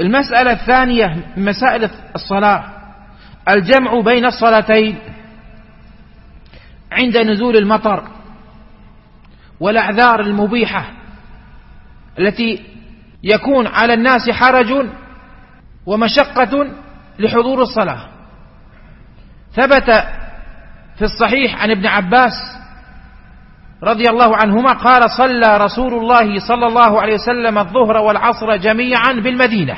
المسألة الثانية من مسائل الصلاة الجمع بين الصلاتين عند نزول المطر والأعذار المبيحة التي يكون على الناس حرج ومشقة لحضور الصلاة. ثبت في الصحيح عن ابن عباس رضي الله عنهما قال: صلى رسول الله صلى الله عليه وسلم الظهر والعصر جميعا بالمدينة.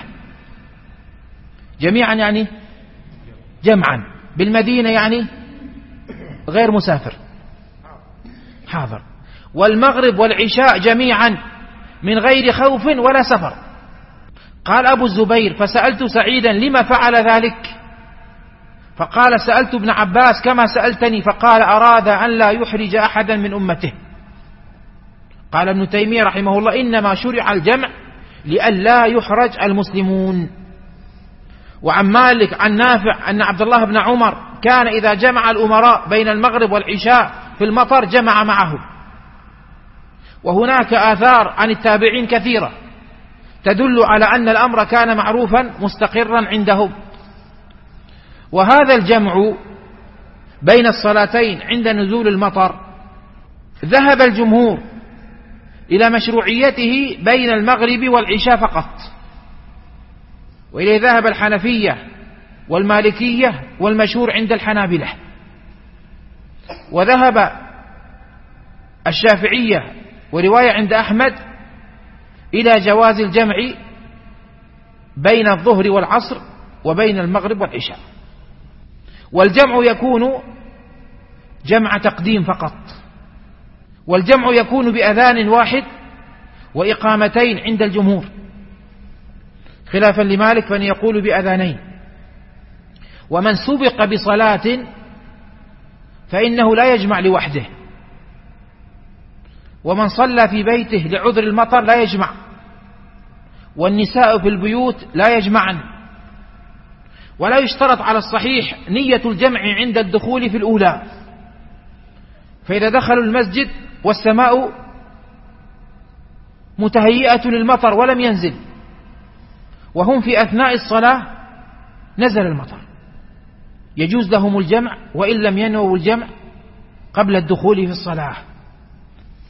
جميعا يعني جمعا، بالمدينة يعني غير مسافر، حاضر. والمغرب والعشاء جميعا من غير خوف ولا سفر. قال أبو الزبير: فسألت سعيدا لما فعل ذلك؟ فقال: سألت ابن عباس كما سألتني، فقال: أراد أن لا يحرج أحدا من أمته. قال ابن تيمية رحمه الله: إنما شرع الجمع لئلا يحرج المسلمون. وعن مالك عن نافع أن عبد الله بن عمر كان إذا جمع الأمراء بين المغرب والعشاء في المطر جمع معهم. وهناك آثار عن التابعين كثيرة تدل على أن الأمر كان معروفا مستقرا عندهم. وهذا الجمع بين الصلاتين عند نزول المطر ذهب الجمهور إلى مشروعيته بين المغرب والعشاء فقط، وإليه ذهب الحنفية والمالكية والمشهور عند الحنابلة. وذهب الشافعية ورواية عند أحمد إلى جواز الجمع بين الظهر والعصر وبين المغرب والعشاء. والجمع يكون جمع تقديم فقط، والجمع يكون بأذان واحد وإقامتين عند الجمهور، خلافا لمالك فإن يقول بأذانين. ومن سبق بصلاة فإنه لا يجمع لوحده، ومن صلى في بيته لعذر المطر لا يجمع، والنساء في البيوت لا يجمعن. ولا يشترط على الصحيح نية الجمع عند الدخول في الأولى، فإذا دخلوا المسجد والسماء متهيئة للمطر ولم ينزل وهم في أثناء الصلاة نزل المطر، يجوز لهم الجمع وإن لم ينووا الجمع قبل الدخول في الصلاة.